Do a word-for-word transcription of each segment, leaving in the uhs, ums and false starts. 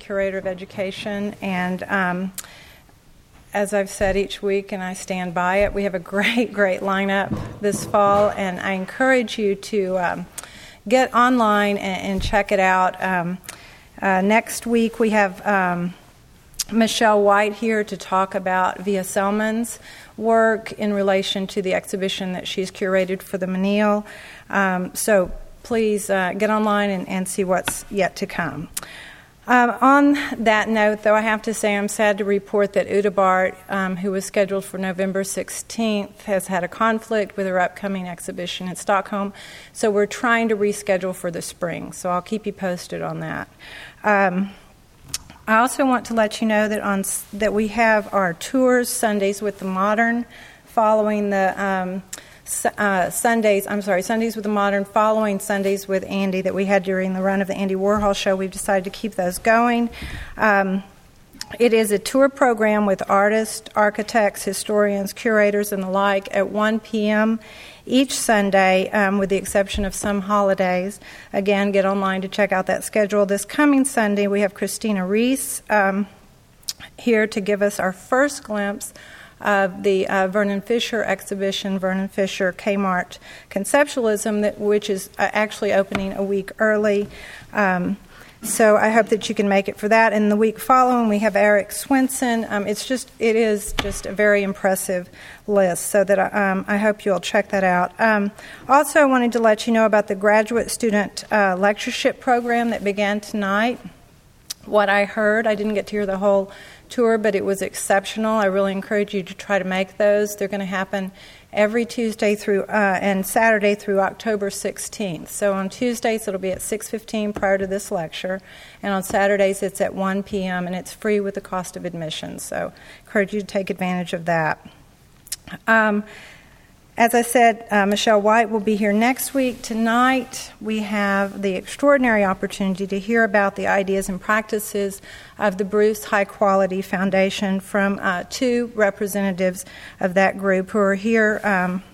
Curator of Education, and um, as I've said each week, and I stand by it, we have a great, great lineup this fall, and I encourage you to um, get online and, and check it out. Um, uh, next week we have um, Michelle White here to talk about Via Selman's work in relation to the exhibition that she's curated for the Menil. Um, so please uh, get online and, and see what's yet to come. Um, on that note, though, I have to say I'm sad to report that Uta Bart, um, who was scheduled for November sixteenth, has had a conflict with her upcoming exhibition in Stockholm, so we're trying to reschedule for the spring, so I'll keep you posted on that. Um, I also want to let you know that on that we have our tours, Sundays with the Modern, following the um, uh, Sundays, I'm sorry, Sundays with the Modern, following Sundays with Andy that we had during the run of the Andy Warhol show. We've decided to keep those going. Um, it is a tour program with artists, architects, historians, curators, and the like at one p.m. each Sunday, um, with the exception of some holidays. Again, get online to check out that schedule. This coming Sunday, we have Christina Reese um, here to give us our first glimpse of the uh, Vernon Fisher exhibition, Vernon Fisher Kmart Conceptualism, that, which is uh, actually opening a week early. Um, so I hope that you can make it for that. And the week following, we have Eric Swinson. Um, it's just, it is just a very impressive list, so that um, I hope you'll check that out. Um, also, I wanted to let you know about the graduate student uh, lectureship program that began tonight. What I heard, I didn't get to hear the whole tour, but it was exceptional. I really encourage you to try to make those. They're going to happen every Tuesday through uh, and Saturday through October sixteenth. So on Tuesdays it'll be at six fifteen prior to this lecture, and on Saturdays it's at one p.m. and it's free with the cost of admission. So I encourage you to take advantage of that. Um, As I said, uh, Michelle White will be here next week. Tonight, we have the extraordinary opportunity to hear about the ideas and practices of the Bruce High Quality Foundation from uh, two representatives of that group who are here um,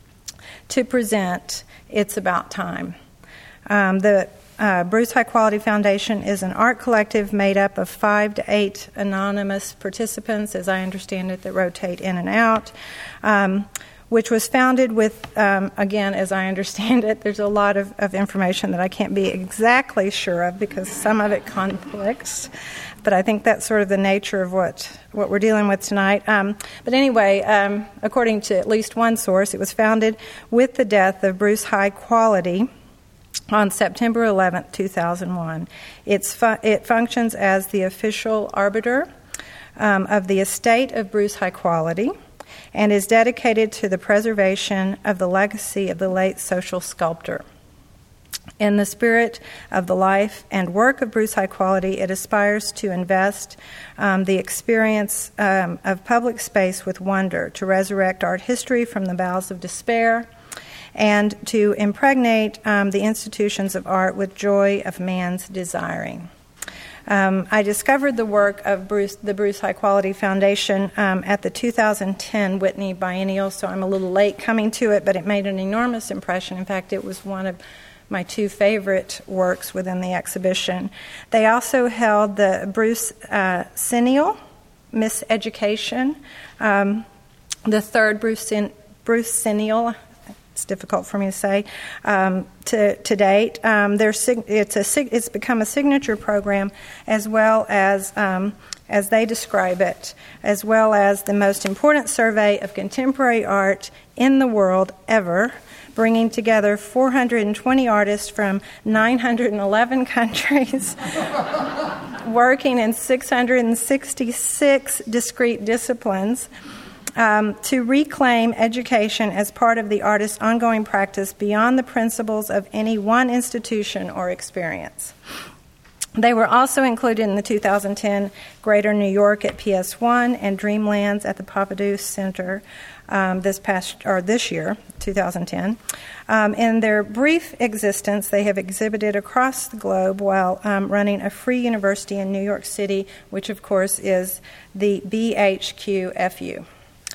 to present It's About Time. Um, the uh, Bruce High Quality Foundation is an art collective made up of five to eight anonymous participants, as I understand it, that rotate in and out. Um, which was founded with, um, again, as I understand it, there's a lot of, of information that I can't be exactly sure of because some of it conflicts, but I think that's sort of the nature of what, what we're dealing with tonight. Um, but anyway, um, according to at least one source, it was founded with the death of Bruce High Quality on September eleventh, two thousand one. It's fu- it functions as the official arbiter um, of the estate of Bruce High Quality, and is dedicated to the preservation of the legacy of the late social sculptor. In the spirit of the life and work of Bruce High Quality, it aspires to invest um, the experience um, of public space with wonder, to resurrect art history from the bowels of despair, and to impregnate um, the institutions of art with joy of man's desiring. Um, I discovered the work of Bruce, the Bruce High Quality Foundation um, at the two thousand ten Whitney Biennial, so I'm a little late coming to it, but it made an enormous impression. In fact, it was one of my two favorite works within the exhibition. They also held the Bruce uh, Centennial, Miss Education, um, the third Bruce, Bruce Centennial. It's difficult for me to say um, to to date. Um, it's a it's become a signature program, as well as um, as they describe it, as well as the most important survey of contemporary art in the world ever, bringing together four hundred twenty artists from nine hundred eleven countries, working in six hundred sixty-six discrete disciplines. Um, to reclaim education as part of the artist's ongoing practice beyond the principles of any one institution or experience. They were also included in the two thousand ten Greater New York at P S one and Dreamlands at the Pompidou Center um, this past or this year, two thousand ten. Um, in their brief existence, they have exhibited across the globe while um, running a free university in New York City, which of course is the B H Q F U.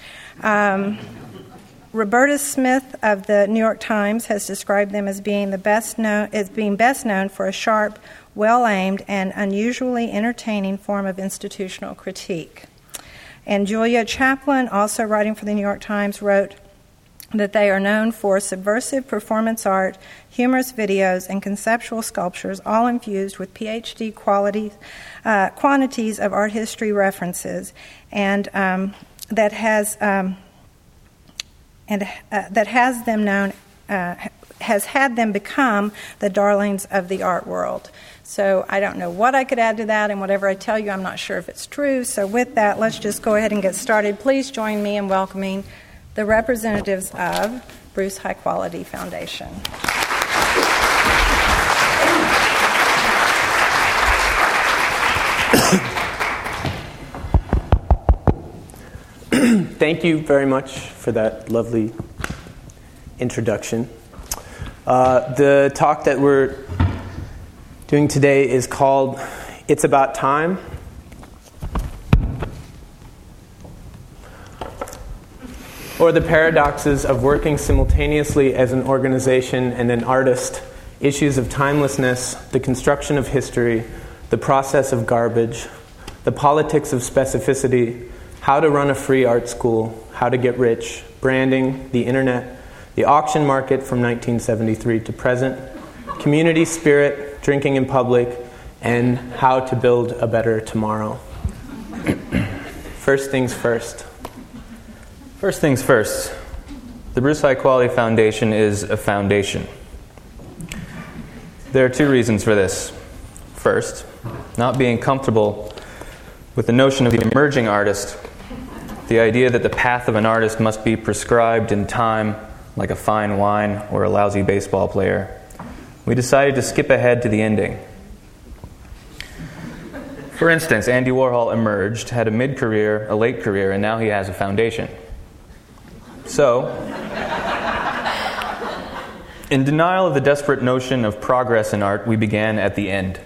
Um, Roberta Smith of the New York Times has described them as being the best known as being best known for a sharp, well-aimed, and unusually entertaining form of institutional critique. And Julia Chaplin, also writing for the New York Times, wrote that they are known for subversive performance art, humorous videos, and conceptual sculptures, all infused with P H D quality, uh, quantities of art history references, and um, that has um, and uh, that has them known uh, has had them become the darlings of the art world. So I don't know what I could add to that, and whatever I tell you, I'm not sure if it's true. So with that, let's just go ahead and get started. Please join me in welcoming the representatives of Bruce High Quality Foundation. Thank you very much for that lovely introduction. Uh, the talk that we're doing today is called It's About Time. Or the paradoxes of working simultaneously as an organization and an artist, issues of timelessness, the construction of history, the process of garbage, the politics of specificity, how to run a free art school, how to get rich, branding, the internet, the auction market from nineteen seventy-three to present, community spirit, drinking in public, and how to build a better tomorrow. First things first. First things first, the Bruce High Quality Foundation is a foundation. There are two reasons for this. First, not being comfortable with the notion of the emerging artist, the idea that the path of an artist must be prescribed in time like a fine wine or a lousy baseball player. We decided to skip ahead to the ending. For instance, Andy Warhol emerged, had a mid-career, a late career, and now he has a foundation. So, in denial of the desperate notion of progress in art, we began at the end.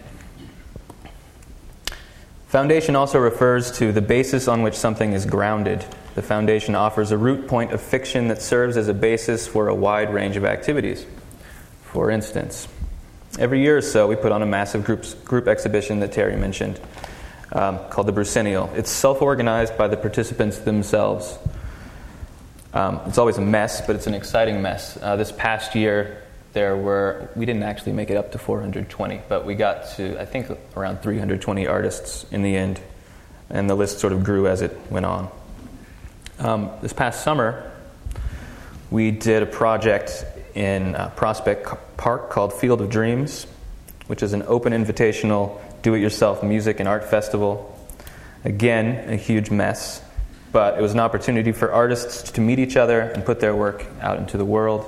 Foundation also refers to the basis on which something is grounded. The foundation offers a root point of fiction that serves as a basis for a wide range of activities. For instance, every year or so we put on a massive group, group exhibition that Terry mentioned, um, called the Brucennial. It's self-organized by the participants themselves. Um, it's always a mess, but it's an exciting mess. Uh, this past year, there were, we didn't actually make it up to four hundred twenty, but we got to, I think, around three hundred twenty artists in the end, and the list sort of grew as it went on. Um, this past summer, we did a project in uh, Prospect Park called Field of Dreams, which is an open invitational do-it-yourself music and art festival. Again, a huge mess, but it was an opportunity for artists to meet each other and put their work out into the world.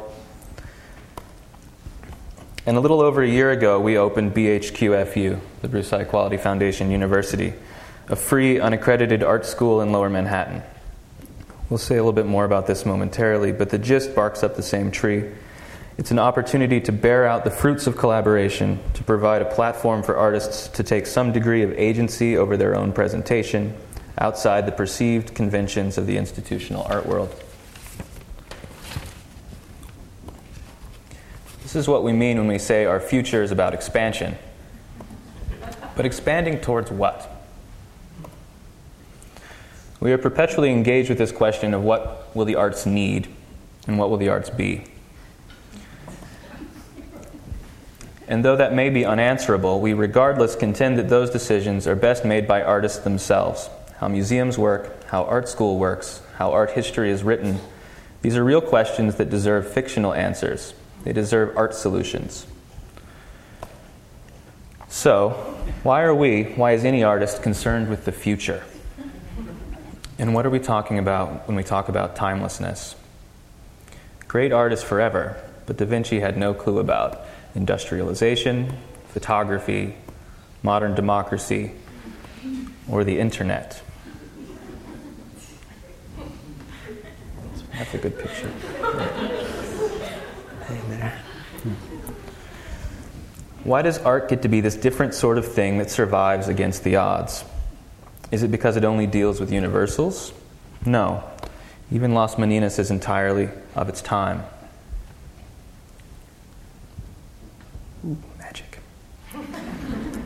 And a little over a year ago, we opened B H Q F U, the Bruce High Quality Foundation University, a free, unaccredited art school in Lower Manhattan. We'll say a little bit more about this momentarily, but the gist barks up the same tree. It's an opportunity to bear out the fruits of collaboration, to provide a platform for artists to take some degree of agency over their own presentation, outside the perceived conventions of the institutional art world. This is what we mean when we say our future is about expansion. But expanding towards what? We are perpetually engaged with this question of what will the arts need and what will the arts be. And though that may be unanswerable, we regardless contend that those decisions are best made by artists themselves. How museums work, how art school works, how art history is written, these are real questions that deserve fictional answers. They deserve art solutions. So, why are we, why is any artist concerned with the future? And what are we talking about when we talk about timelessness? Great art is forever, but Da Vinci had no clue about industrialization, photography, modern democracy, or the internet. That's a good picture. In there. Why does art get to be this different sort of thing that survives against the odds? Is it because it only deals with universals? No. Even Las Meninas is entirely of its time. Ooh, magic.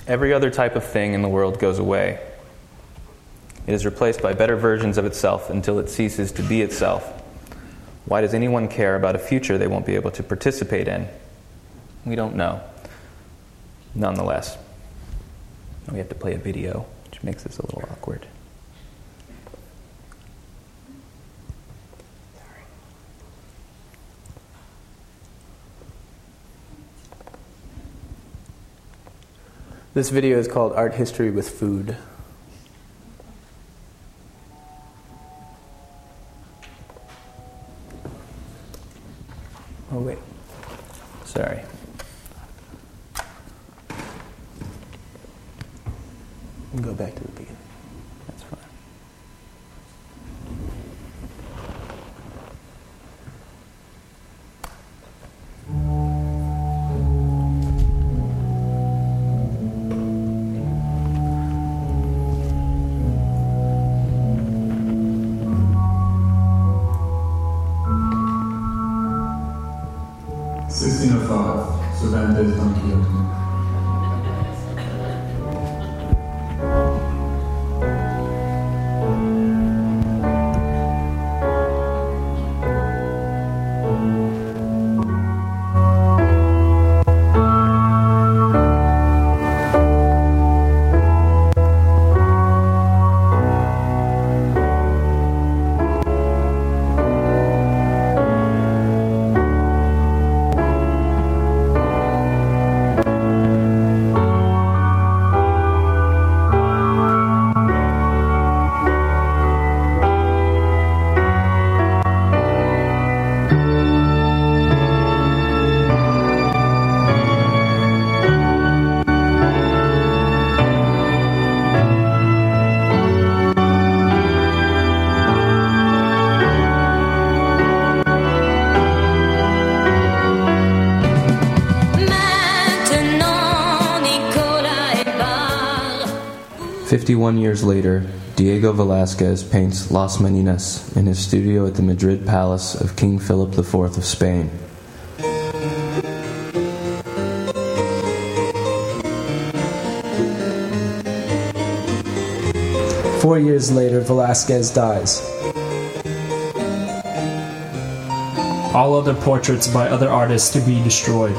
every other type of thing in the world goes away. It is replaced by better versions of itself until it ceases to be itself. Why does anyone care about a future they won't be able to participate in? We don't know. Nonetheless, we have to play a video, which makes this a little awkward. This video is called Art History with Food. Oh, wait. Sorry. We'll go back to the beginning. That's fine. sixteen oh five, Cervantes, Don Quixote. Fifty-one years later, Diego Velázquez paints Las Meninas in his studio at the Madrid Palace of King Philip the Fourth of Spain. Four years later, Velázquez dies. All other portraits by other artists to be destroyed.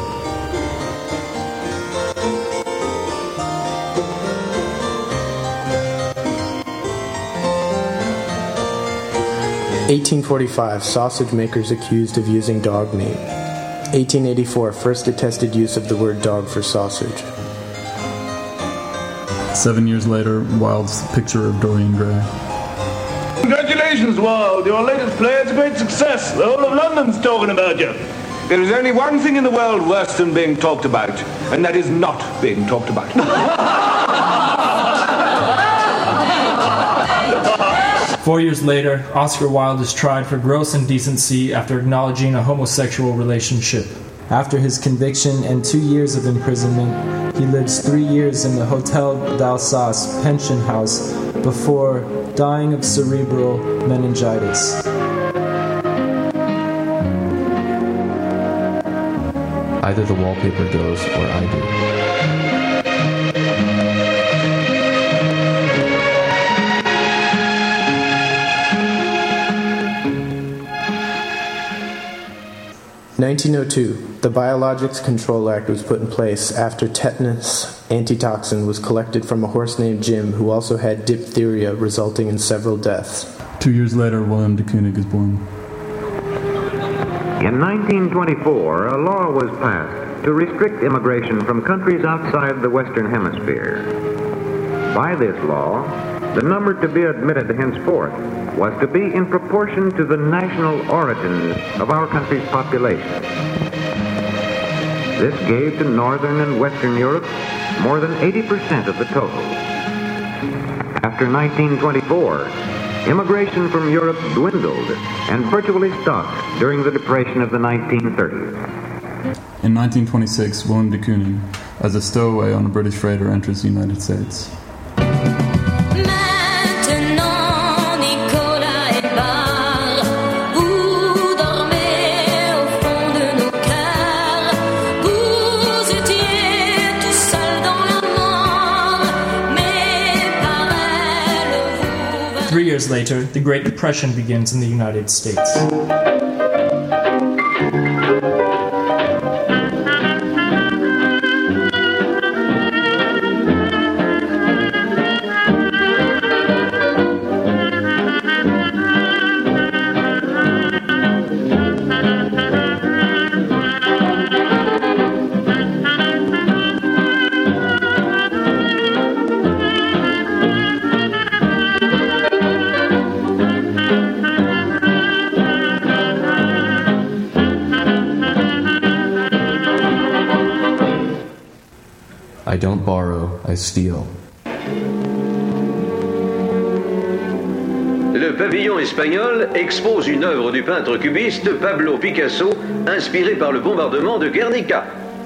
eighteen forty-five, sausage makers accused of using dog meat. eighteen eighty-four, first attested use of the word dog for sausage. Seven years later, Wilde's picture of Dorian Gray. Congratulations, Wilde. Your latest play is a great success. The whole of London's talking about you. There is only one thing in the world worse than being talked about, and that is not being talked about. Four years later, Oscar Wilde is tried for gross indecency after acknowledging a homosexual relationship. After his conviction and two years of imprisonment, he lives three years in the Hotel d'Alsace pension house before dying of cerebral meningitis. Either the wallpaper goes or I do. nineteen oh two, the Biologics Control Act was put in place after tetanus antitoxin was collected from a horse named Jim who also had diphtheria, resulting in several deaths. Two years later, William de Kooning is born. In nineteen twenty-four, a law was passed to restrict immigration from countries outside the Western Hemisphere. By this law, the number to be admitted henceforth was to be in proportion to the national origins of our country's population. This gave to Northern and Western Europe more than eighty percent of the total. After nineteen twenty-four, immigration from Europe dwindled and virtually stopped during the Depression of the nineteen thirties. In nineteen twenty-six, William de Kooning, as a stowaway on a British freighter, enters the United States. Three years later, the Great Depression begins in the United States. I don't borrow, I steal. Le pavillon espagnol expose une œuvre du peintre cubiste Pablo Picasso, inspirée par le bombardement de Guernica.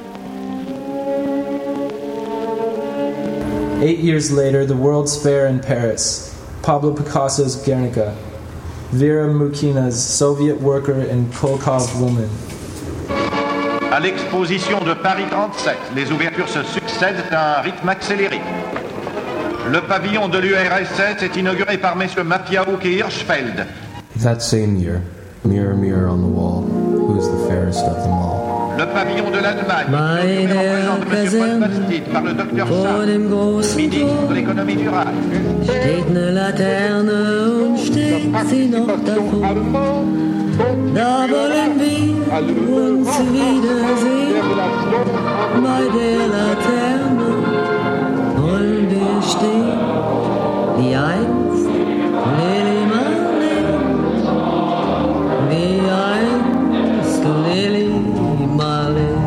Eight years later, the World's Fair in Paris. Pablo Picasso's Guernica. Vera Mukina's Soviet Worker and Kolkov Woman. À l'exposition de Paris trente-sept, les ouvertures se succèdent à un rythme accéléré. Le pavillon de l'U R S S est inauguré par messieurs Mafiaouk et Hirschfeld. That same year, mirror, mirror on the wall, who is the fairest of them all? Le pavillon de l'Allemagne est inauguré en présence de monsieur Paul Bastide par le docteur Schaaf, ministre de l'économie durable. Steht ne Laterne und steht sie noch davor. Da wollen wir uns wiedersehen. Bei der Laterne wollen wir stehen. Wie einst Lili Marleen. Wie einst Lili Marleen.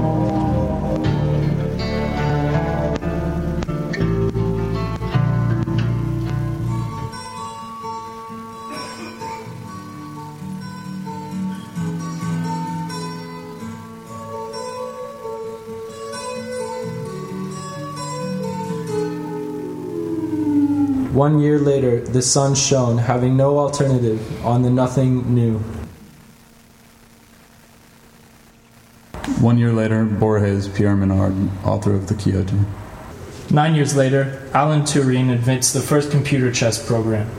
One year later, the sun shone, having no alternative, on the nothing new. One year later, Borges Pierre Menard, author of the Quixote. Nine years later, Alan Turing invents the first computer chess program.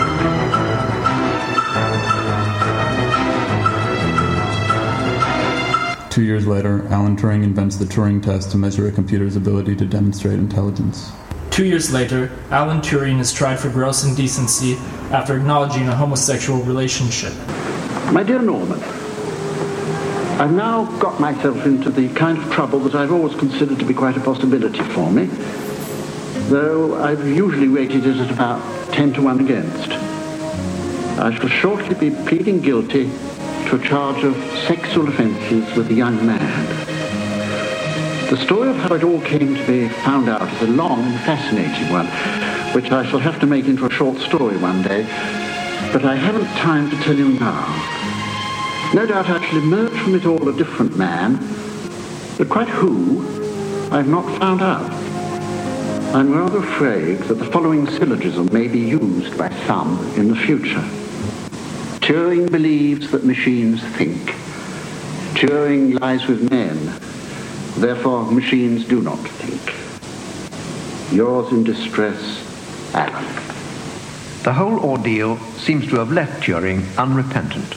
Two years later, Alan Turing invents the Turing test to measure a computer's ability to demonstrate intelligence. Two years later, Alan Turing is tried for gross indecency after acknowledging a homosexual relationship. My dear Norman, I've now got myself into the kind of trouble that I've always considered to be quite a possibility for me, though I've usually rated it at about ten to one against. I shall shortly be pleading guilty to a charge of sexual offences with a young man. The story of how it all came to be found out is a long and fascinating one, which I shall have to make into a short story one day, but I haven't time to tell you now. No doubt I shall emerge from it all a different man, but quite who, I've not found out. I'm rather afraid that the following syllogism may be used by some in the future. Turing believes that machines think. Turing lies with men. Therefore, machines do not think. Yours in distress, Alan. The whole ordeal seems to have left Turing unrepentant.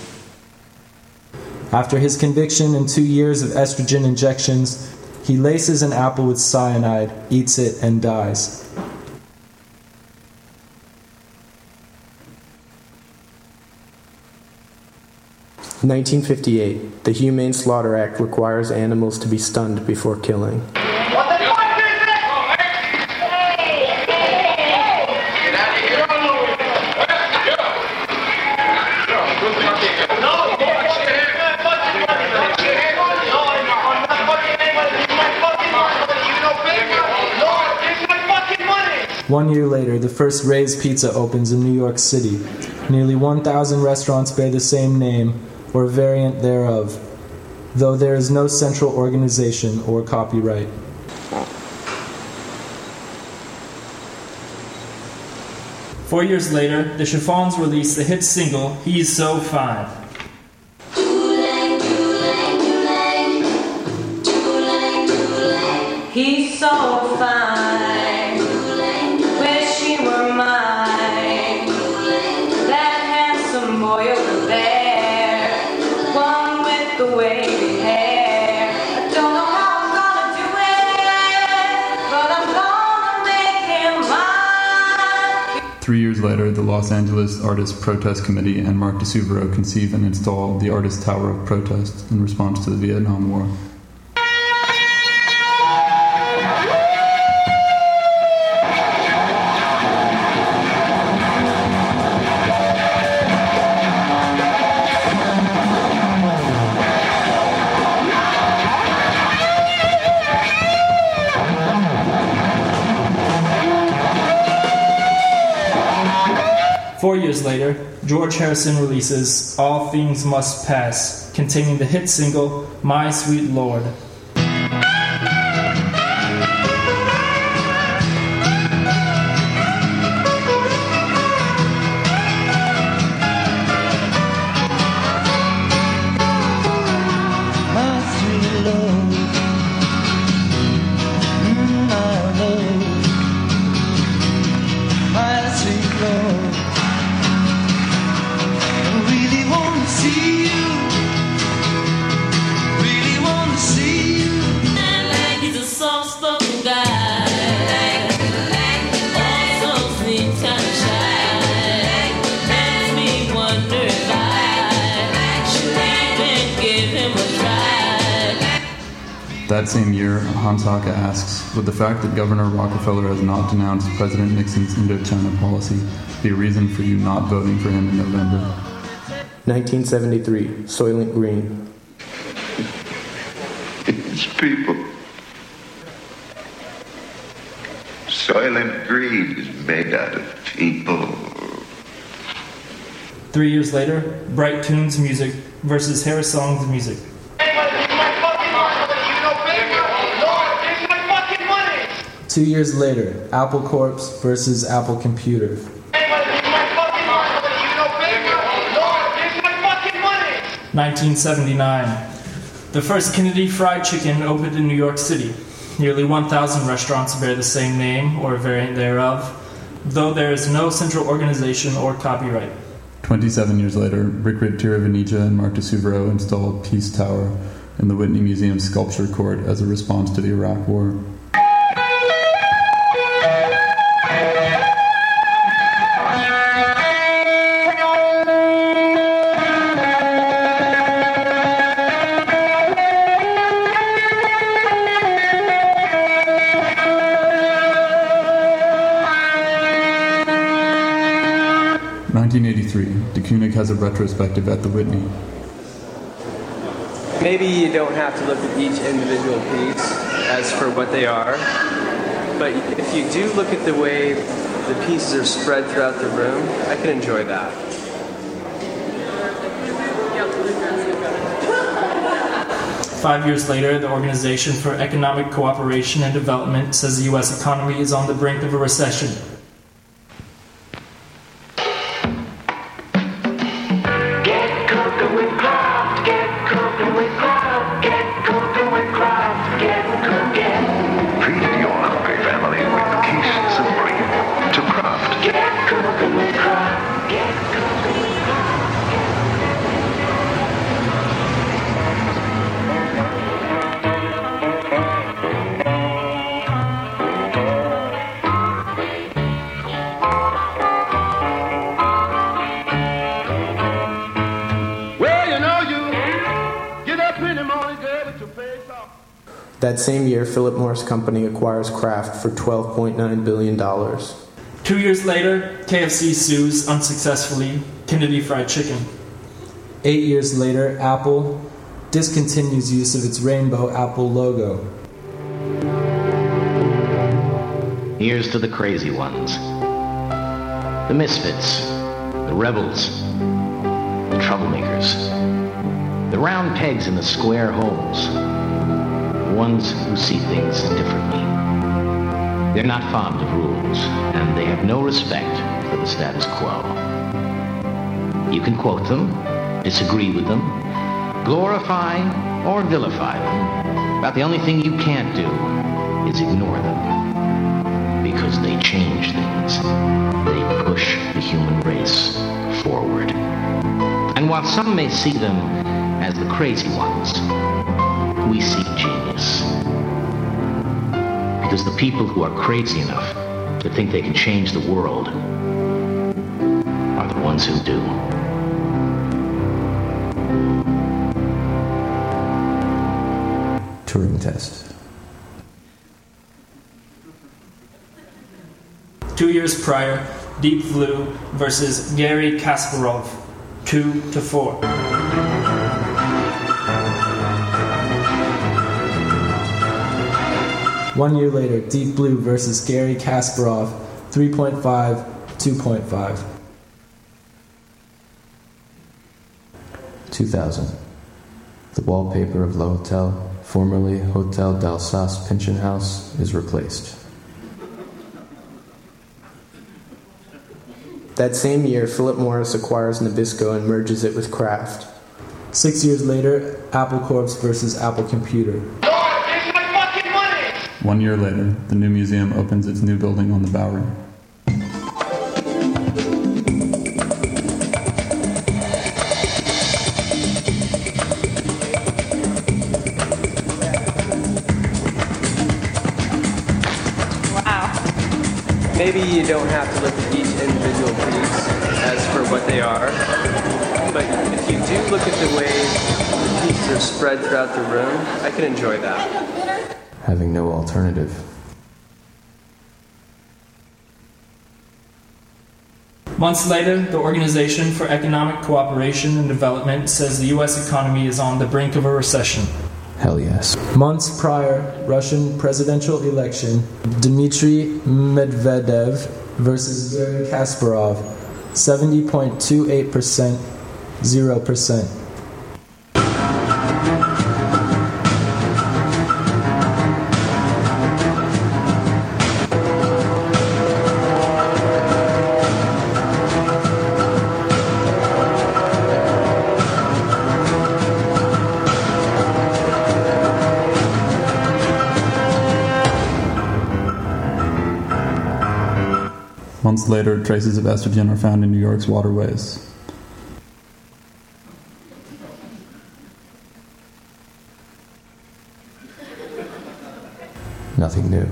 After his conviction and two years of estrogen injections, he laces an apple with cyanide, eats it, and dies. nineteen fifty-eight. The Humane Slaughter Act requires animals to be stunned before killing. One year later, the first Ray's Pizza opens in New York City. Nearly one thousand restaurants bear the same name, or a variant thereof, though there is no central organization or copyright. Four years later, the Chiffons release the hit single, He's So Fine. He's so fine. Wish he were mine. Three years later, the Los Angeles Artists Protest Committee and Mark DeSuvero conceive and install the Artist Tower of Protest in response to the Vietnam War. Four years later, George Harrison releases All Things Must Pass, containing the hit single My Sweet Lord. That same year, Hans Hake asks, would the fact that Governor Rockefeller has not denounced President Nixon's Indochina policy be a reason for you not voting for him in November? nineteen seventy-three, Soylent Green. It's people. Soylent Green is made out of people. Three years later, Bright Tunes Music versus Harrisong's Music. Two years later, Apple Corps versus Apple Computer. nineteen seventy-nine. The first Kennedy Fried Chicken opened in New York City. Nearly one thousand restaurants bear the same name or a variant thereof, though there is no central organization or copyright. twenty-seven years later, Rikrit Tiravanicha and Mark DeSuvero installed Peace Tower in the Whitney Museum Sculpture Court as a response to the Iraq War. nineteen eighty-three, de Kooning has a retrospective at the Whitney. Maybe you don't have to look at each individual piece as for what they are, but if you do look at the way the pieces are spread throughout the room, I can enjoy that. Five years later, the Organization for Economic Cooperation and Development says the U S economy is on the brink of a recession. That same year, Philip Morris Company acquires Kraft for twelve point nine billion dollars. Two years later, K F C sues, unsuccessfully, Kennedy Fried Chicken. Eight years later, Apple discontinues use of its rainbow Apple logo. Here's to the crazy ones. The misfits. The rebels. The troublemakers. The round pegs in the square holes. Ones who see things differently. They're not fond of rules, and they have no respect for the status quo. You can quote them, disagree with them, glorify or vilify them, but the only thing you can't do is ignore them, because they change things. They push the human race forward. And while some may see them as the crazy ones, we see genius. Because the people who are crazy enough to think they can change the world ones who do. Turing test. Two years prior, Deep Blue versus Garry Kasparov, two to four. One year later, Deep Blue versus Garry Kasparov, three point five, two point five. two thousand. The wallpaper of Le Hotel, formerly Hotel d'Alsace Pension House, is replaced. That same year, Philip Morris acquires Nabisco and merges it with Kraft. Six years later, Apple Corp versus Apple Computer. One year later, the new museum opens its new building on the Bowery. Maybe you don't have to look at each individual piece as for what they are, but if you do look at the way the pieces are spread throughout the room, I can enjoy that. Having no alternative. Months later, the Organization for Economic Cooperation and Development says the U S economy is on the brink of a recession. Hell yes. Months prior, Russian presidential election, Dmitry Medvedev versus Garry Kasparov, seventy point two eight percent, zero percent. Months later, traces of estrogen are found in New York's waterways. Nothing new.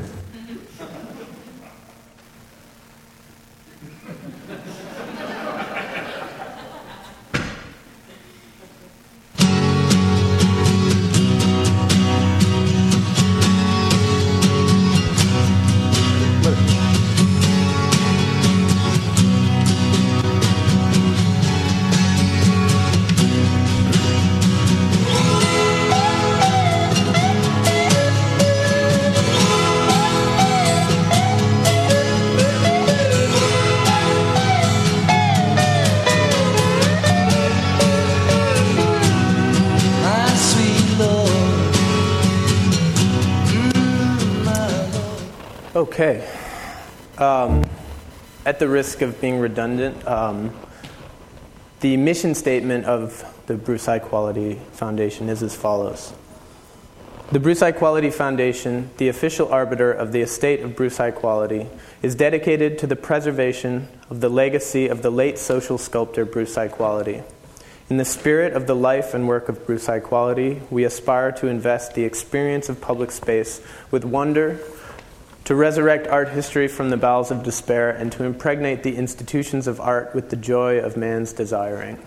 Okay. Um, at the risk of being redundant, um, the mission statement of the Bruce I Quality Foundation is as follows. The Bruce I Quality Foundation, the official arbiter of the estate of Bruce I Quality, is dedicated to the preservation of the legacy of the late social sculptor Bruce I Quality. In the spirit of the life and work of Bruce I Quality, we aspire to invest the experience of public space with wonder, to resurrect art history from the bowels of despair, and to impregnate the institutions of art with the joy of man's desiring.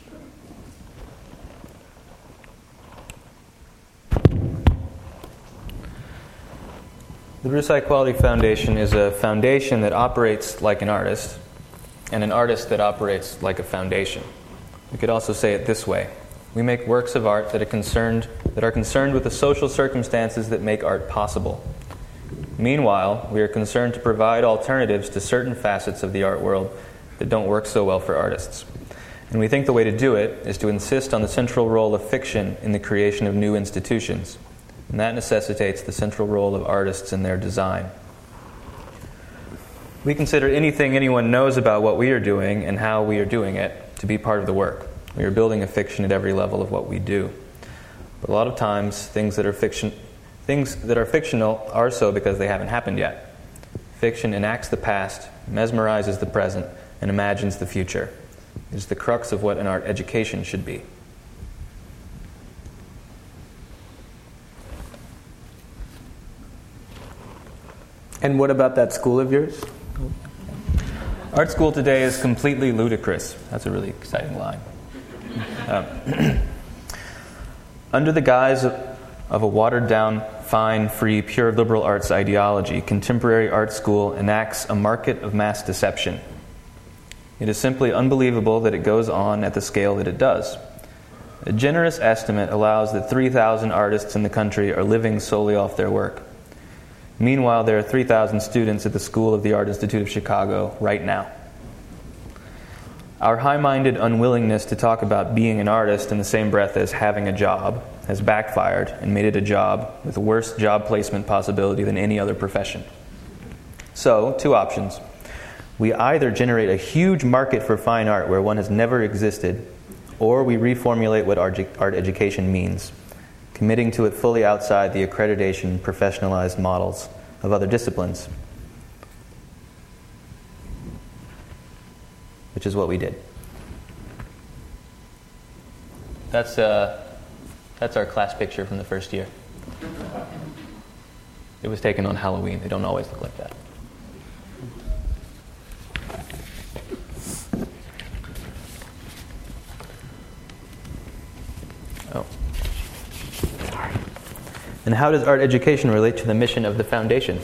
The Bruce I Quality Foundation is a foundation that operates like an artist, and an artist that operates like a foundation. We could also say it this way. We make works of art that are concerned, that are concerned with the social circumstances that make art possible. Meanwhile, we are concerned to provide alternatives to certain facets of the art world that don't work so well for artists. And we think the way to do it is to insist on the central role of fiction in the creation of new institutions. And that necessitates the central role of artists in their design. We consider anything anyone knows about what we are doing and how we are doing it to be part of the work. We are building a fiction at every level of what we do. But a lot of times, things that are fiction, things that are fictional are so because they haven't happened yet. Fiction enacts the past, mesmerizes the present, and imagines the future. It is the crux of what an art education should be. And what about that school of yours? Art school today is completely ludicrous. That's a really exciting line. Um, under the guise of, of a watered-down, fine, free, pure liberal arts ideology, contemporary art school enacts a market of mass deception. It is simply unbelievable that it goes on at the scale that it does. A generous estimate allows that three thousand artists in the country are living solely off their work. Meanwhile, there are three thousand students at the School of the Art Institute of Chicago right now. Our high-minded unwillingness to talk about being an artist in the same breath as having a job has backfired and made it a job with a worse job placement possibility than any other profession. So, two options. We either generate a huge market for fine art where one has never existed, or we reformulate what art education means, committing to it fully outside the accreditation, professionalized models of other disciplines. Which is what we did. That's uh, that's our class picture from the first year. It was taken on Halloween. They don't always look like that. Oh. And how does art education relate to the mission of the foundation?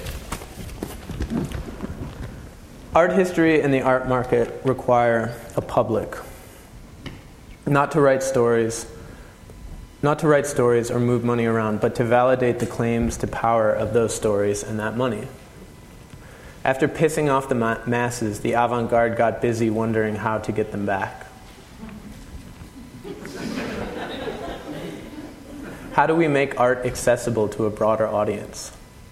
Art history and the art market require a public. Not to write stories, not to write stories or move money around, but to validate the claims to power of those stories and that money. After pissing off the ma- masses, the avant-garde got busy wondering how to get them back. How do we make art accessible to a broader audience?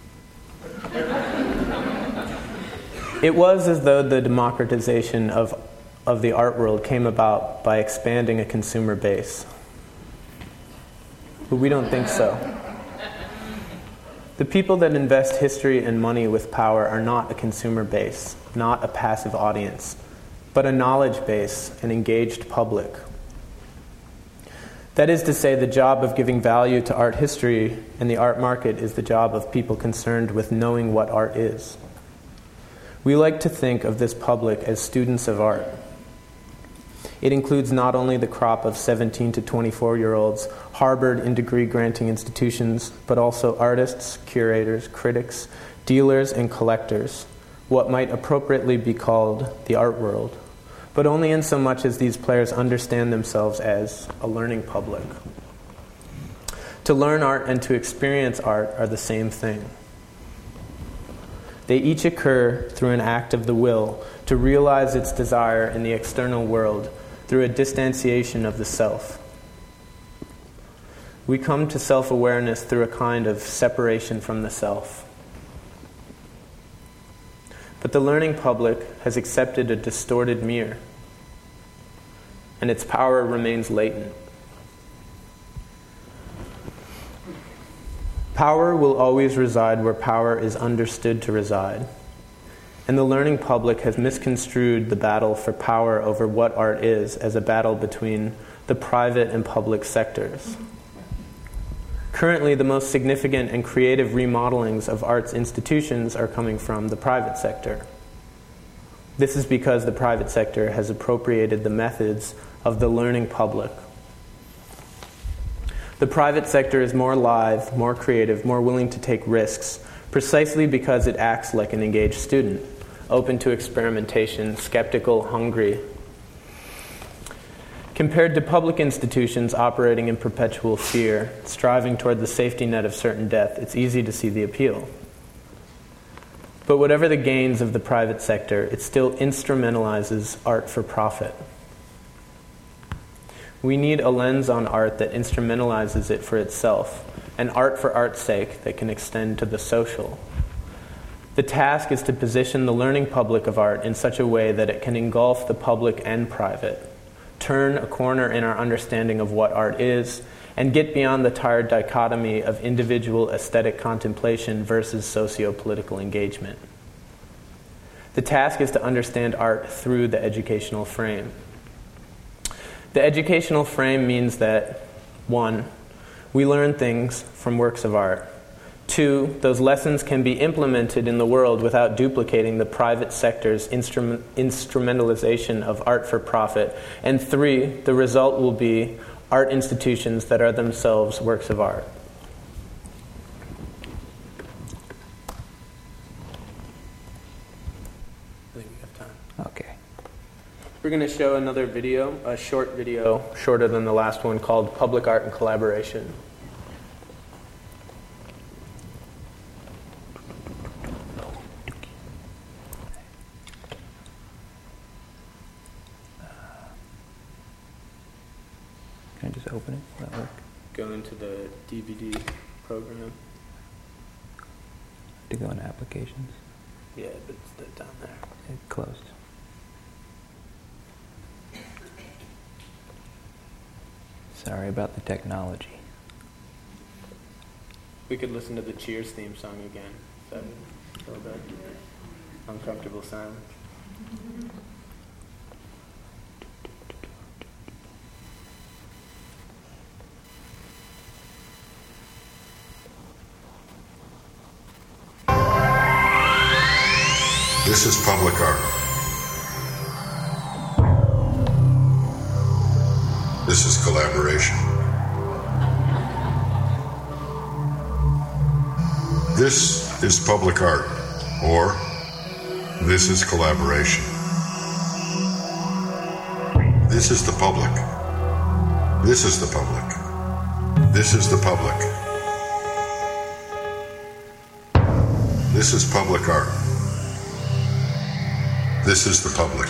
It was as though the democratization of, of the art world came about by expanding a consumer base. But we don't think so. The people that invest history and money with power are not a consumer base, not a passive audience, but a knowledge base, an engaged public. That is to say, the job of giving value to art history and the art market is the job of people concerned with knowing what art is. We like to think of this public as students of art. It includes not only the crop of seventeen to twenty-four-year-olds harbored in degree-granting institutions, but also artists, curators, critics, dealers, and collectors, what might appropriately be called the art world, but only in so much as these players understand themselves as a learning public. To learn art and to experience art are the same thing. They each occur through an act of the will to realize its desire in the external world through a distanciation of the self. We come to self-awareness through a kind of separation from the self. But the learning public has accepted a distorted mirror, and its power remains latent. Power will always reside where power is understood to reside. And the learning public has misconstrued the battle for power over what art is as a battle between the private and public sectors. Currently, the most significant and creative remodelings of arts institutions are coming from the private sector. This is because the private sector has appropriated the methods of the learning public. The private sector is more live, more creative, more willing to take risks, precisely because it acts like an engaged student, open to experimentation, skeptical, hungry. Compared to public institutions operating in perpetual fear, striving toward the safety net of certain death, it's easy to see the appeal. But whatever the gains of the private sector, it still instrumentalizes art for profit. We need a lens on art that instrumentalizes it for itself, and art for art's sake that can extend to the social. The task is to position the learning public of art in such a way that it can engulf the public and private, turn a corner in our understanding of what art is, and get beyond the tired dichotomy of individual aesthetic contemplation versus socio-political engagement. The task is to understand art through the educational frame. The educational frame means that, one, we learn things from works of art. Two, those lessons can be implemented in the world without duplicating the private sector's instrument, instrumentalization of art for profit. And three, the result will be art institutions that are themselves works of art. I think we have time. Okay. We're going to show another video, a short video, shorter than the last one, called Public Art and Collaboration. Can I just open it? Will that work? Go into the D V D program. To go into applications? Yeah, but it's down there. It closed. Sorry about the technology. We could listen to the Cheers theme song again. Is that a little bit uncomfortable silence? This is public art. This is collaboration. This is public art, or this is collaboration. This is the public. This is the public. This is the public. This is public art. This is the public.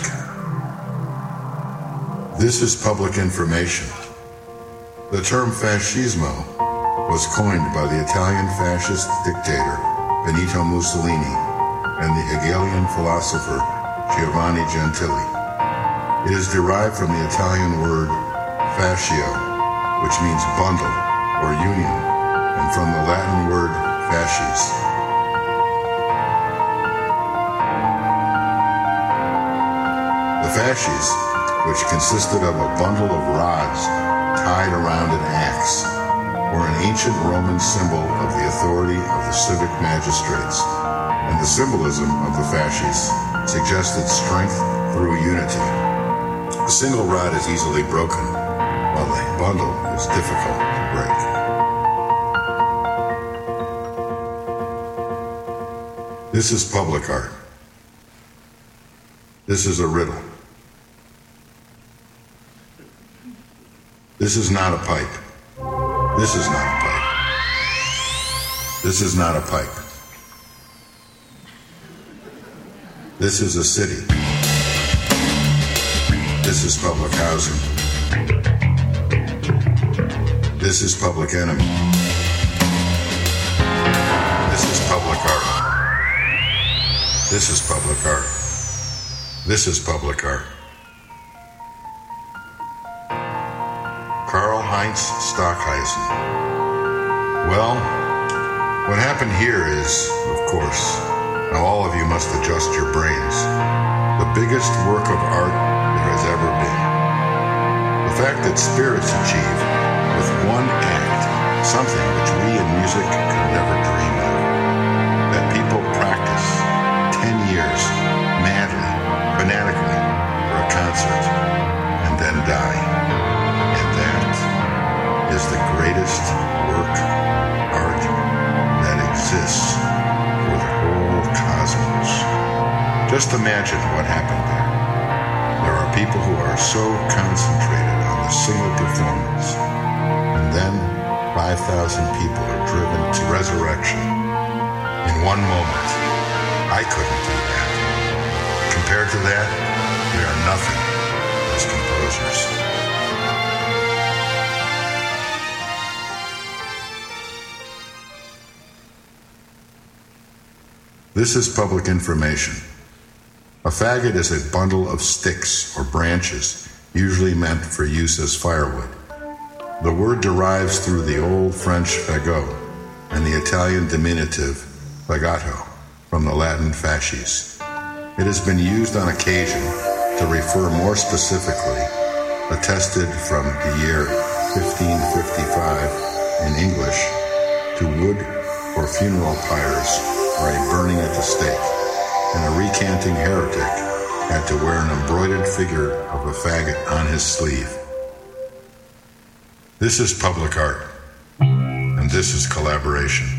This is public information. The term fascismo was coined by the Italian fascist dictator Benito Mussolini and the Hegelian philosopher Giovanni Gentili. It is derived from the Italian word fascio, which means bundle or union, and from the Latin word fasces. The fasces, which consisted of a bundle of rods tied around an axe, were an ancient Roman symbol of the authority of the civic magistrates, and the symbolism of the fasces suggested strength through unity. A single rod is easily broken, while the bundle is difficult to break. This is public art. This is a riddle. This is not a pipe. This is not a pipe. This is not a pipe. This is a city. This is public housing. This is public enemy. This is public art. This is public art. This is public art. Karl-Heinz Stockhausen. Well, what happened here is, of course, now all of you must adjust your brains, the biggest work of art there has ever been. The fact that spirits achieve, with one act, something which we in music could never dream of. That people practice ten years, madly, fanatically, for a concert, and then die. Is the greatest work art that exists for the whole cosmos. Just imagine what happened there. There are people who are so concentrated on the single performance, and then five thousand people are driven to resurrection in one moment. I couldn't do that. Compared to that, we are nothing as composers. This is public information. A faggot is a bundle of sticks or branches, usually meant for use as firewood. The word derives through the old French fagot and the Italian diminutive fagato from the Latin fasces. It has been used on occasion to refer more specifically, attested from the year fifteen fifty-five in English, to wood or funeral pyres or a burning at the stake, and a recanting heretic had to wear an embroidered figure of a faggot on his sleeve. This is public art, and this is collaboration.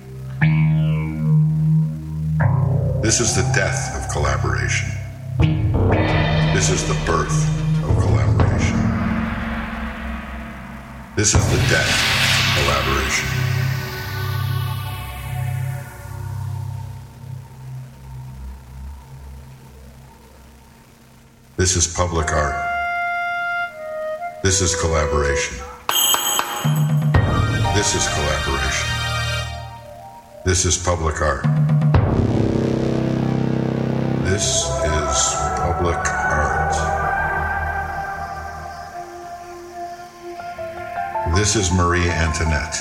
This is the death of collaboration. This is the birth of collaboration. This is the death of collaboration. This is public art. This is collaboration. This is collaboration. This is public art. This is public art. This is Marie Antoinette.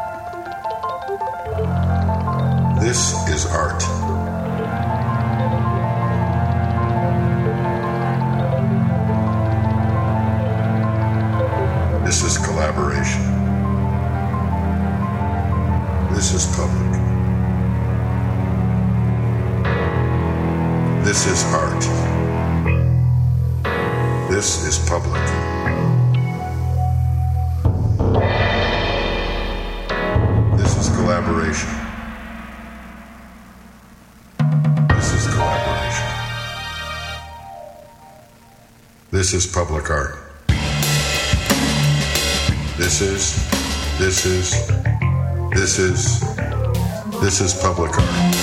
This is art. This is collaboration. This is public. This is art. This is public. This is collaboration. This is collaboration. This is public art. This is, this is, this is, this is public art.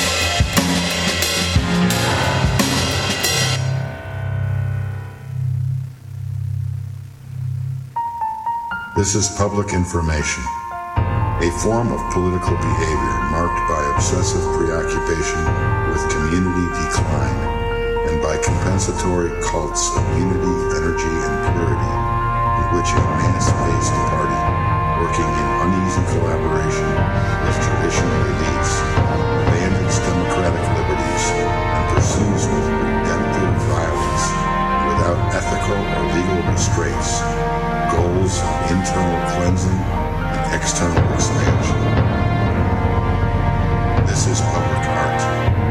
This is public information, a form of political behavior marked by obsessive preoccupation with community decline and by compensatory cults of unity, energy, and purity, in which a mass-based party working in uneasy collaboration with traditional elites abandons democratic liberties and pursues with redemptive violence without ethical or legal restraints goals of internal cleansing and external expansion. This is public art.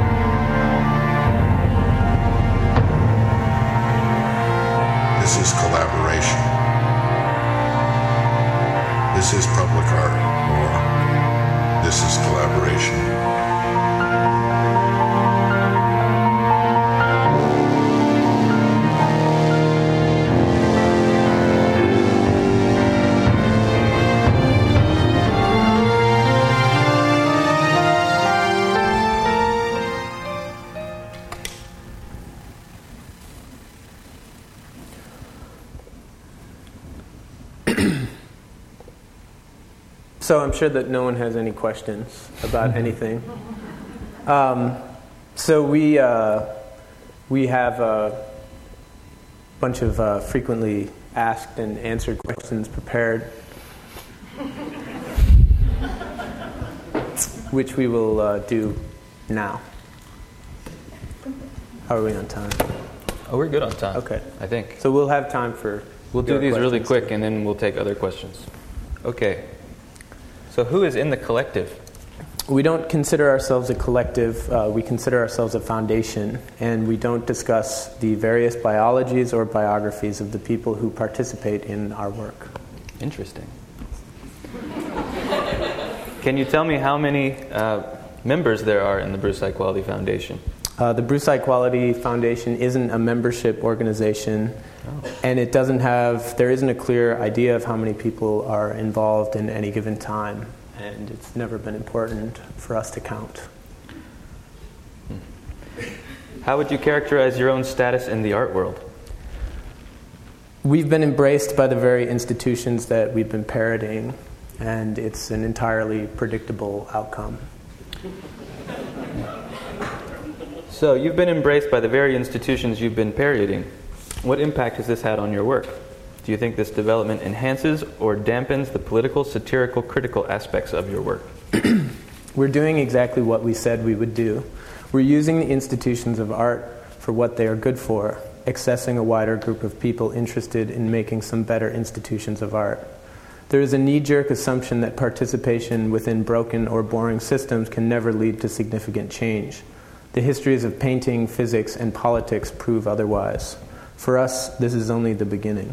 This is collaboration. This is public art, or this is collaboration. So I'm sure that no one has any questions about anything. Um, so we uh, we have a bunch of uh, frequently asked and answered questions prepared, which we will uh, do now. How are we on time? Oh, we're good on time. Okay. I think. So we'll have time for... We'll do these really quick, and then we'll take other questions. Okay. So who is in the collective? We don't consider ourselves a collective. Uh, we consider ourselves a foundation, and we don't discuss the various biologies or biographies of the people who participate in our work. Interesting. Can you tell me how many uh, members there are in the Bruce I-Quality Foundation? Uh, the Bruce I-Quality Foundation isn't a membership organization, oh. and it doesn't have, there isn't a clear idea of how many people are involved in any given time, and it's never been important for us to count. How would you characterize your own status in the art world? We've been embraced by the very institutions that we've been parroting, and it's an entirely predictable outcome. So you've been embraced by the very institutions you've been parodying. What impact has this had on your work? Do you think this development enhances or dampens the political, satirical, critical aspects of your work? We're doing exactly what we said we would do. We're using the institutions of art for what they are good for, accessing a wider group of people interested in making some better institutions of art. There is a knee-jerk assumption that participation within broken or boring systems can never lead to significant change. The histories of painting, physics, and politics prove otherwise. For us, this is only the beginning.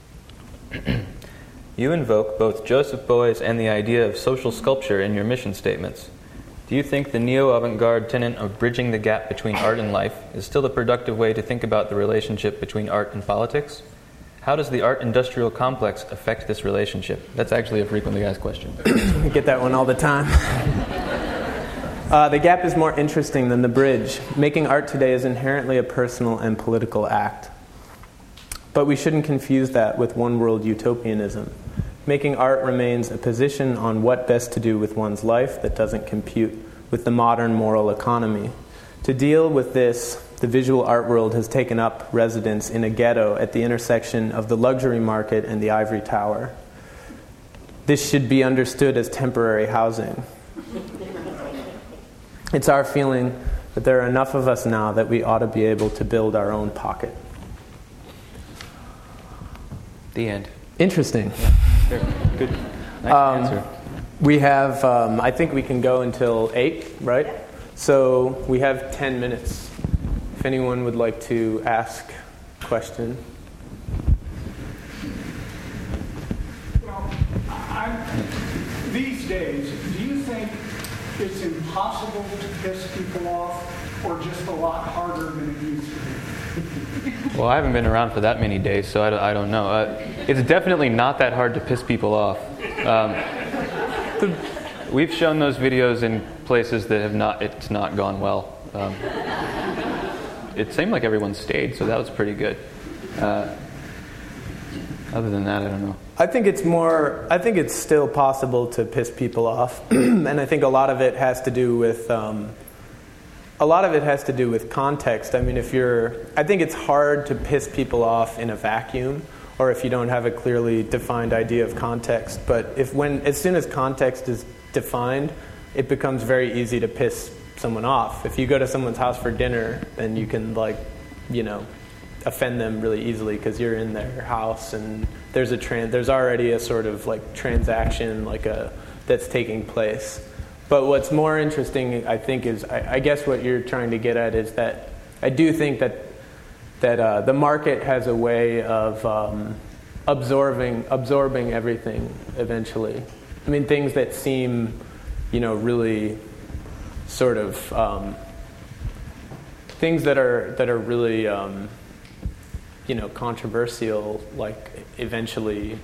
You invoke both Joseph Beuys and the idea of social sculpture in your mission statements. Do you think the neo-avant-garde tenet of bridging the gap between art and life is still a productive way to think about the relationship between art and politics? How does the art-industrial complex affect this relationship? That's actually a frequently asked question. We get that one all the time. Uh, the gap is more interesting than the bridge. Making art today is inherently a personal and political act. But we shouldn't confuse that with one-world utopianism. Making art remains a position on what best to do with one's life that doesn't compute with the modern moral economy. To deal with this, the visual art world has taken up residence in a ghetto at the intersection of the luxury market and the ivory tower. This should be understood as temporary housing. It's our feeling that there are enough of us now that we ought to be able to build our own pocket. The end. Interesting. Yeah, good. Nice um, answer. We have, um, I think we can go until eight, right? So we have ten minutes. If anyone would like to ask a question. Well, I'm, these days, do you think it's impossible to piss people off, or just a lot harder than it used to be? Well, I haven't been around for that many days, so I don't, I don't know. Uh, it's definitely not that hard to piss people off. Um, the, we've shown those videos in places that have not, it's not gone well. Um, it seemed like everyone stayed, so that was pretty good. Uh, other than that, I don't know. I think it's more, I think it's still possible to piss people off. And I think a lot of it has to do with, um, a lot of it has to do with context. I mean, if you're, I think it's hard to piss people off in a vacuum, or if you don't have a clearly defined idea of context. But if when, as soon as context is defined, it becomes very easy to piss someone off. If you go to someone's house for dinner, then you can, like, you know, offend them really easily because you're in their house and there's a tran- there's already a sort of like transaction like a that's taking place. But what's more interesting, I think, is I, I guess what you're trying to get at is that I do think that that uh, the market has a way of um, absorbing absorbing everything eventually. I mean, things that seem, you know, really sort of um, things that are that are really um, you know, controversial, like eventually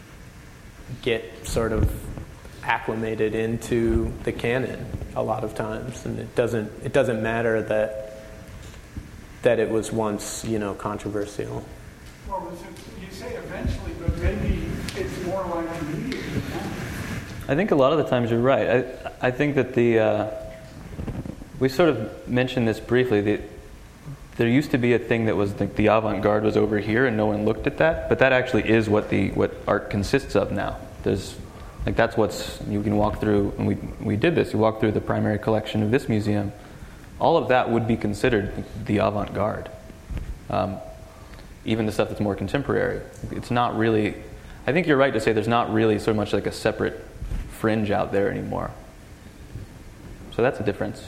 get sort of acclimated into the canon a lot of times, and it doesn't it doesn't matter that that it was once, you know, controversial. Well, you say eventually, but maybe it's more like immediately. I think a lot of the times you're right. I I think that the uh, we sort of mentioned this briefly. The, There used to be a thing that was like the avant-garde was over here, and no one looked at that. But that actually is what the what art consists of now. There's like that's what's you can walk through, and we we did this. You walk through the primary collection of this museum. All of that would be considered the avant-garde. Um, even the stuff that's more contemporary. It's not really. I think you're right to say there's not really so much like a separate fringe out there anymore. So that's a difference.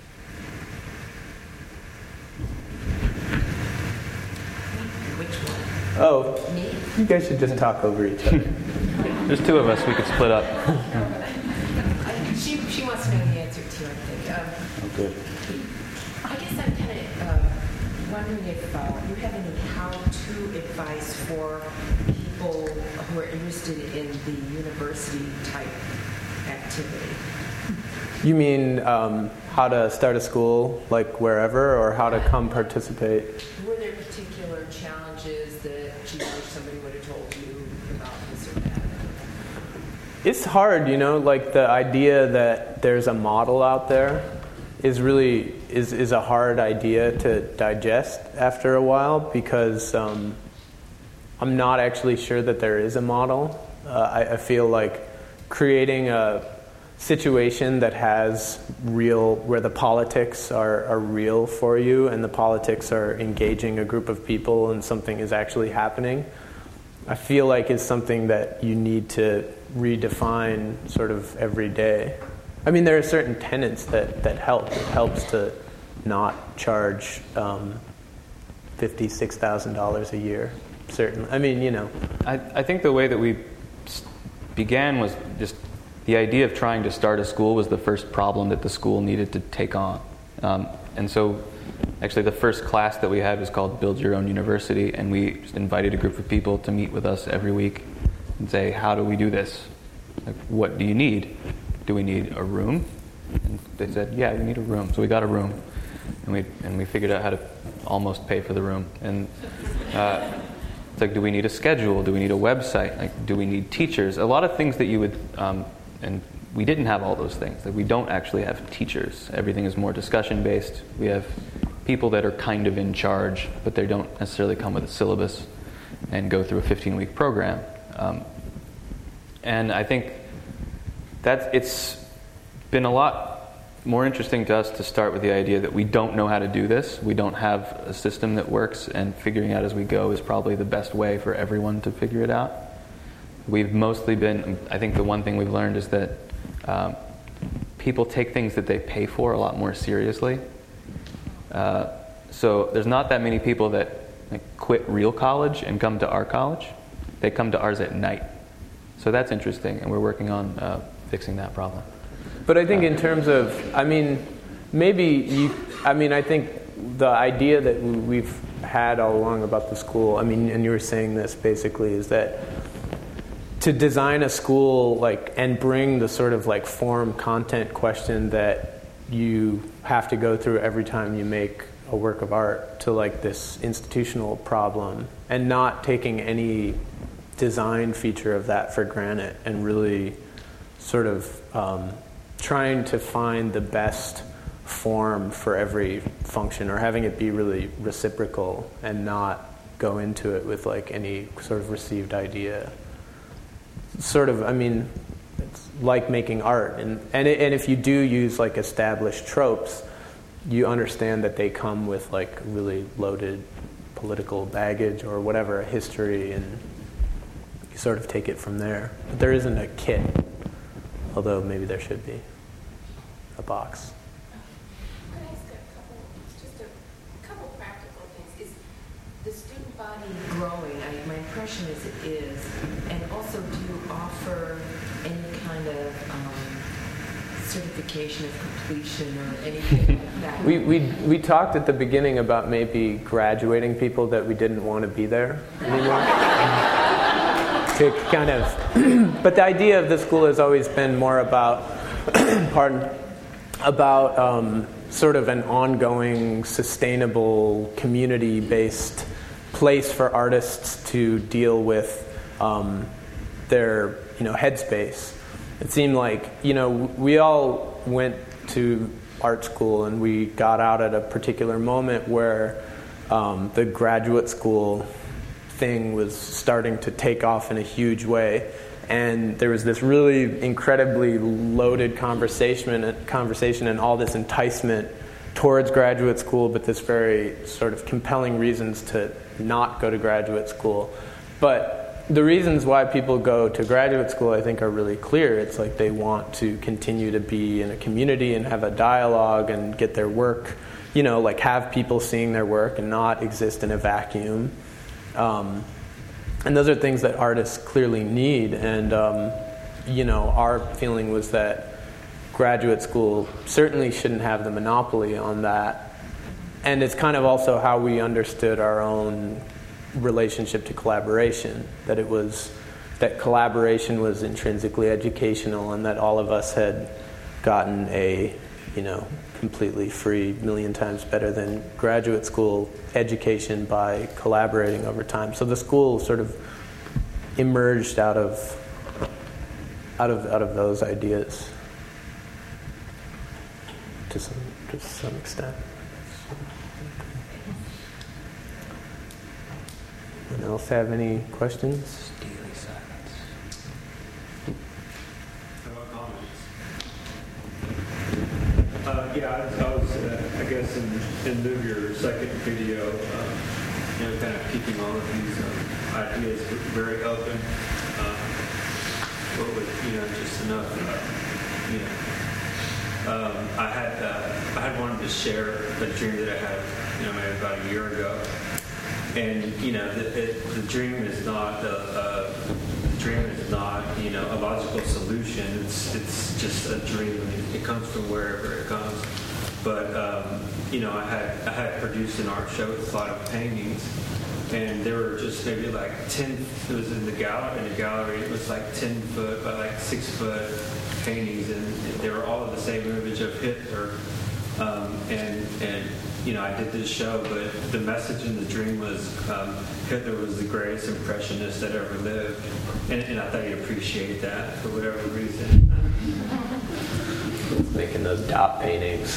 Oh, you guys should just talk over each other. There's two of us. We could split up. she, she wants to know the answer too, I think. Um, oh, good. I guess I'm kind of uh, wondering if uh, you have any how-to advice for people who are interested in the university-type activity. You mean um, how to start a school, like wherever, or how to come participate? Were there particular challenges that you wish somebody would have told you about this or that? It's hard, you know, like the idea that there's a model out there is really is, is a hard idea to digest after a while because um, I'm not actually sure that there is a model. Uh, I, I feel like creating a situation that has real, where the politics are, are real for you and the politics are engaging a group of people and something is actually happening I feel like is something that you need to redefine sort of every day. I mean, there are certain tenets that, that help. It helps to not charge um, fifty-six thousand dollars a year, certainly. I mean, you know. I, I think the way that we began was just the idea of trying to start a school was the first problem that the school needed to take on. Um, and so actually the first class that we had was called Build Your Own University, and we just invited a group of people to meet with us every week and say, how do we do this? Like, what do you need? Do we need a room? And they said, yeah, we need a room. So we got a room, and we and we figured out how to almost pay for the room. And uh, it's like, do we need a schedule? Do we need a website? Like, do we need teachers? A lot of things that you would, um, and we didn't have all those things. Like, we don't actually have teachers. Everything is more discussion-based. We have people that are kind of in charge, but they don't necessarily come with a syllabus and go through a fifteen-week program. Um, and I think that's, it's been a lot more interesting to us to start with the idea that we don't know how to do this. We don't have a system that works, and figuring out as we go is probably the best way for everyone to figure it out. We've mostly been, I think the one thing we've learned is that um, people take things that they pay for a lot more seriously. Uh, so there's not that many people that like, quit real college and come to our college. They come to ours at night. So that's interesting, and we're working on uh, fixing that problem. But I think in terms of, I mean, maybe you, I mean, I think the idea that we've had all along about the school, I mean, and you were saying this basically, is that to design a school like and bring the sort of like form content question that you have to go through every time you make a work of art to like this institutional problem, and not taking any design feature of that for granted, and really sort of um, trying to find the best form for every function, or having it be really reciprocal and not go into it with like any sort of received idea. Sort of, I mean, it's like making art, and and, it, and if you do use like established tropes, you understand that they come with like really loaded political baggage or whatever, a history, and you sort of take it from there. But there isn't a kit, although maybe there should be a box. Can I ask a couple, just a couple practical things? Is the student body growing? I, my impression is it is. And also, do you offer any kind of um, certification of completion or anything like that? We, we, we talked at the beginning about maybe graduating people that we didn't want to be there anymore. To kind of, but the idea of the school has always been more about, pardon, about um, sort of an ongoing, sustainable, community-based place for artists to deal with um, their, you know, headspace. It seemed like, you know, we all went to art school, and we got out at a particular moment where um, the graduate school thing was starting to take off in a huge way, and there was this really incredibly loaded conversation conversation and all this enticement towards graduate school, but this very sort of compelling reasons to not go to graduate school. But the reasons why people go to graduate school, I think, are really clear. It's like they want to continue to be in a community and have a dialogue and get their work, you know, like have people seeing their work and not exist in a vacuum. Um, and those are things that artists clearly need. And, um, you know, our feeling was that graduate school certainly shouldn't have the monopoly on that. And it's kind of also how we understood our own relationship to collaboration, that it was, that collaboration was intrinsically educational, and that all of us had gotten a, you know, completely free, million times better than graduate school education by collaborating over time. So the school sort of emerged out of out of out of those ideas to some to some extent. Anyone else have any questions? Uh, yeah, I was, uh, I guess, in, in your second video, uh, you know, kind of keeping all of these um, ideas very open, um, but with, you know, just enough, uh, you know. Um, I had uh, I had wanted to share a dream that I had, you know, maybe about a year ago, and you know, the, it, the dream is not a, a the dream is not, you know, a logical solution. It's it's just a dream. I mean, it comes from wherever it comes. But um, you know, I had I had produced an art show with a lot of paintings, and there were just maybe like ten. It was in the gallery. In the gallery, it was like ten foot by like six foot paintings, and they were all of the same image of Hitler. Um, and and you know, I did this show, but the message in the dream was um, Hitler was the greatest impressionist that ever lived, and, and I thought you'd appreciate that for whatever reason. Making those dot paintings.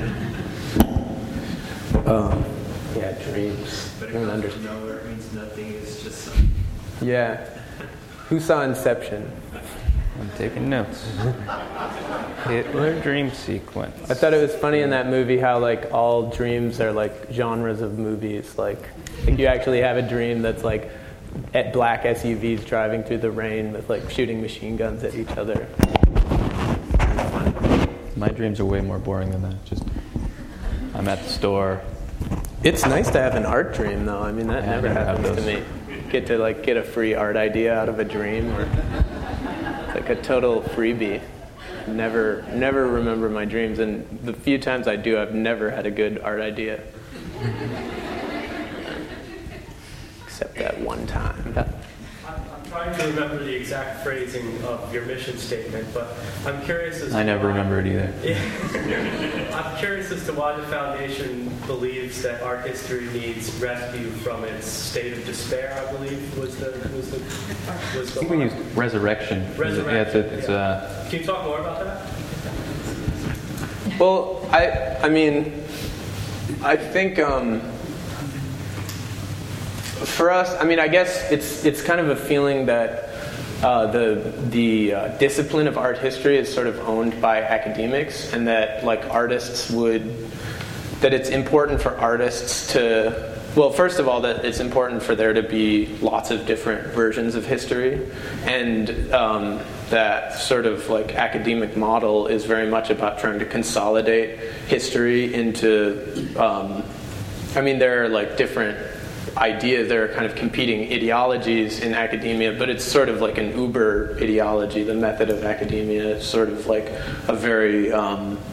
um, yeah, dreams. But it I don't comes understand. from nowhere. It means nothing. It's just something. Yeah. Who saw Inception? I'm taking notes. Hitler dream sequence. I thought it was funny in that movie how like all dreams are like genres of movies. Like, like you actually have a dream that's like at black S U Vs driving through the rain with like shooting machine guns at each other. My dreams are way more boring than that. Just I'm at the store. It's nice to have an art dream though. I mean that Yeah, never I never have happens to those. me. Get to like get a free art idea out of a dream, or it's like a total freebie. Never, never remember my dreams, and the few times I do, I've never had a good art idea. Except that one time. I'm trying to remember the exact phrasing of your mission statement, but I'm curious as to I never why, remember it either. I'm curious as to why the foundation believes that art history needs rescue from its state of despair. I believe was the was the was I the. think we used resurrection. Resurrection. Yeah, it's a, it's yeah. a Can you talk more about that? Well, I, I mean, I think um, for us, I mean, I guess it's it's kind of a feeling that uh, the the uh, discipline of art history is sort of owned by academics, and that like artists would, that it's important for artists to, well, first of all, that it's important for there to be lots of different versions of history, and um, that sort of like academic model is very much about trying to consolidate history into, um, I mean, there are like different ideas, there are kind of competing ideologies in academia, but it's sort of like an uber ideology. The method of academia is sort of like a very um,